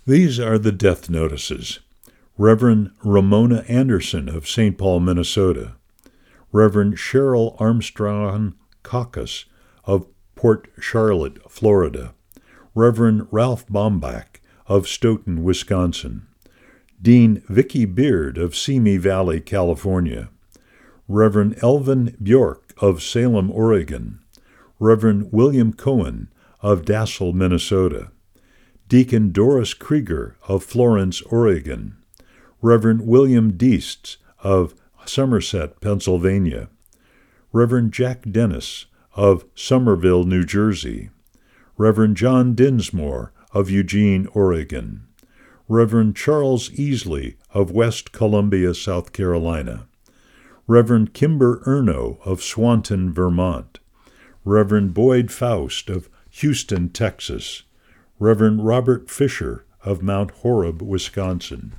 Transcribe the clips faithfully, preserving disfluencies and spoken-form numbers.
These are the death notices. Reverend Ramona Anderson of Saint Paul, Minnesota. Reverend Cheryl Armstrong Caucus of Port Charlotte, Florida. Reverend Ralph Bombach of Stoughton, Wisconsin. Dean Vicky Beard of Simi Valley, California. Reverend Elvin Bjork of Salem, Oregon. Reverend William Cohen of Dassel, Minnesota. Deacon Doris Krieger of Florence, Oregon. Reverend William Deist of Somerset, Pennsylvania. Reverend Jack Dennis of Somerville, New Jersey. Reverend John Dinsmore of Eugene, Oregon. Reverend Charles Easley of West Columbia, South Carolina. Reverend Kimber Erno of Swanton, Vermont. Reverend Boyd Faust of Houston, Texas. Reverend Robert Fisher of Mount Horeb, Wisconsin.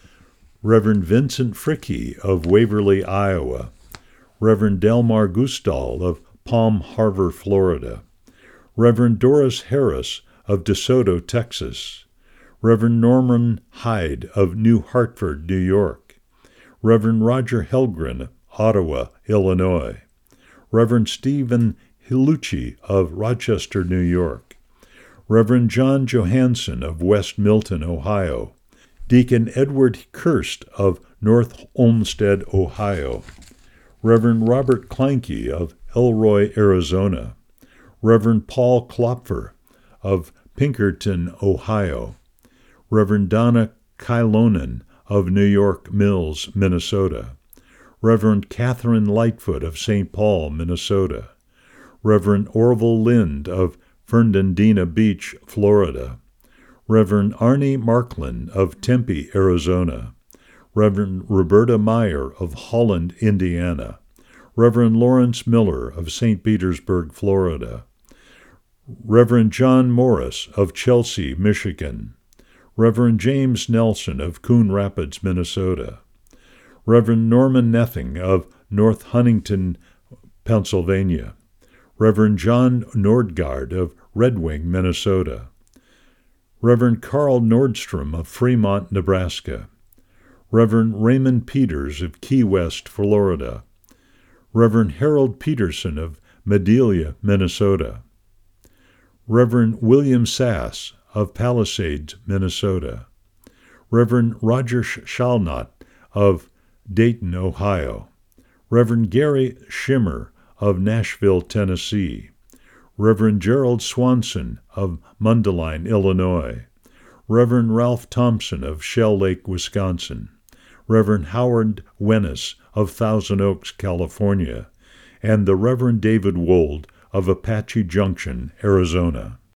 Reverend Vincent Fricke of Waverly, Iowa. Reverend Delmar Gustal of Palm Harbor, Florida. Reverend Doris Harris of DeSoto, Texas. Reverend Norman Hyde of New Hartford, New York. Reverend Roger Helgren, Ottawa, Illinois. Reverend Stephen Hilucci of Rochester, New York. Reverend John Johansson of West Milton, Ohio. Deacon Edward Kirst of North Olmsted, Ohio. Reverend Robert Kleinke of Elroy, Arizona. Reverend Paul Klopfer of Pinkerton, Ohio. Reverend Donna Kylonen of New York Mills, Minnesota. Reverend Catherine Lightfoot of Saint Paul, Minnesota. Reverend Orville Lind of Fernandina Beach, Florida. Reverend Arnie Marklin of Tempe, Arizona. Reverend Roberta Meyer of Holland, Indiana. Reverend Lawrence Miller of Saint Petersburg, Florida. Reverend John Morris of Chelsea, Michigan. Reverend James Nelson of Coon Rapids, Minnesota. Reverend Norman Nething of North Huntington, Pennsylvania. Reverend John Nordgaard of Red Wing, Minnesota. Reverend Carl Nordstrom of Fremont, Nebraska. Reverend Raymond Peters of Key West, Florida. Reverend Harold Peterson of Medelia, Minnesota. Reverend William Sass of Palisades, Minnesota. Reverend Roger Shalnot of Dayton, Ohio. Reverend Gary Schimmer of Nashville, Tennessee. Reverend Gerald Swanson of Mundelein, Illinois. Reverend Ralph Thompson of Shell Lake, Wisconsin. Reverend Howard Wennis of Thousand Oaks, California, and the Reverend David Wold of Apache Junction, Arizona.